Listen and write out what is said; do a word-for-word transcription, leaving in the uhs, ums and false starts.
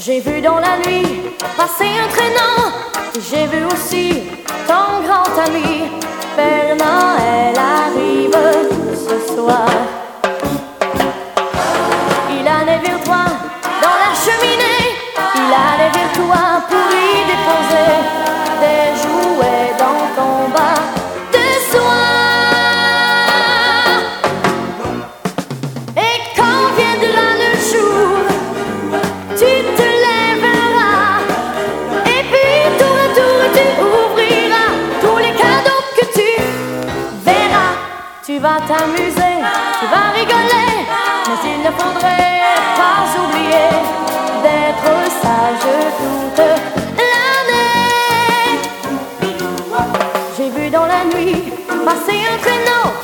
J'ai vu dans la nuit passer un traîneau. J'ai vu aussi ton grand ami Père Noël arrive ce soir. Il allait vers toi dans la cheminée. Il allait vers toi pour y déposer des jouets dans ton bas de soie. Et quand viendra le jour, tu te lèveras et puis tour à tour tu ouvriras tous les cadeaux que tu verras. Tu vas t'amuser, tu vas rigoler, mais il ne faudrait pas oublier d'être sage toute